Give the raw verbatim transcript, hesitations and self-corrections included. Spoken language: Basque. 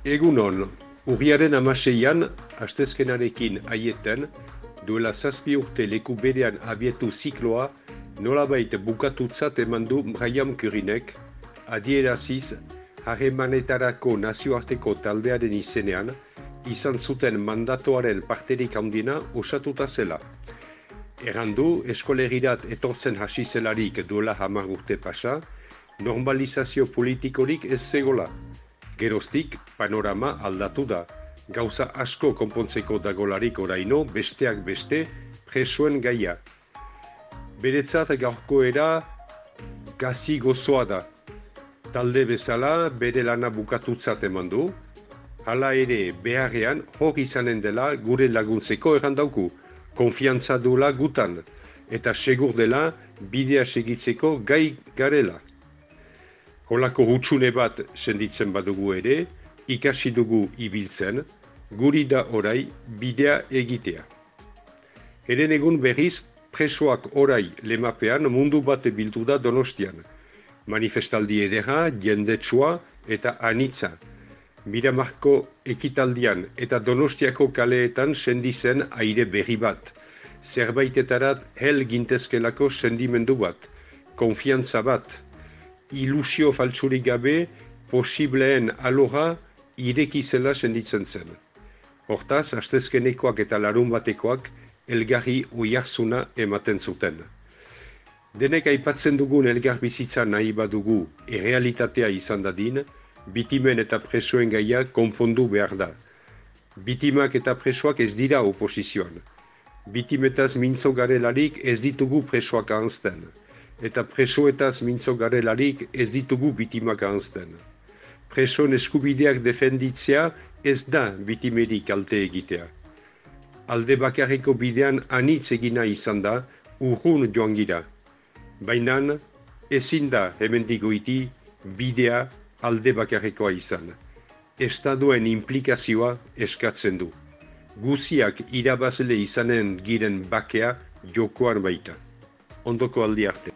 Egunon, urriaren hamaseian, astezkenarekin aieten, duela zazpi urte leku berean abietu zikloa, nolabait bukatutzat eman du Brian Curinek, adieraziz, harremanetarako nazioarteko taldearen izenean, izan zuten mandatoaren parterik handiena osatuta zela. Errandu, eskolegirat etortzen hasi zelarik duela hamar urte pasa, normalizazio politikorik ez zegola. Geroztik, panorama aldatu da. Gauza asko konpontzeko dagolarik oraino, besteak beste, presoen gaia. Beretzat gaurkoera gazi gozoa da. Talde bezala bere lana bukatutzat eman du, hala ere beharrean hor izanen dela gure laguntzeko errandauku, konfiantza duela gutan, eta segur dela bidea segitzeko gai garela. Holako hutsune bat senditzen badugu ere, ikasi dugu ibiltzen, guri da orai bidea egitea. Heren egun berriz, presoak orai lemapean mundu bat bildu da Donostian. Manifestaldi edera, jendetsua eta anitza. Miramarko ekitaldian eta Donostiako kaleetan sendi zen aire berri bat. Zerbaitetarat hel gintezkelako sendimendu bat, konfiantza bat, ilusio faltsurik gabe, posibleen alora ireki zela senditzen zen. Hortaz, astezkenekoak eta larun batekoak elgarri oiarzuna ematen zuten. Denek aipatzen dugun elgar bizitza nahi badugu errealitatea izan dadin, bitimen eta presoen gaia konpondu behar da. Bitimak eta presoak ez dira oposizioan. Bitimetaz mintzo garelarik ez ditugu presoak ahanzten. Eta presoetaz mintzo garelarik ez ditugu bitimak ahanzten. Presoen eskubideak defenditzea ez da bitimerik kalte egitea. Alde bakarreko bidean anitz egina izan da, urrun joan gira. Baina ezin da hemendik goiti bidea alde bakarrekoa izan. Estaduen implikazioa eskatzen du. Guziak irabazle izanen giren bakea jokoan baita. Ondoko aldi arte.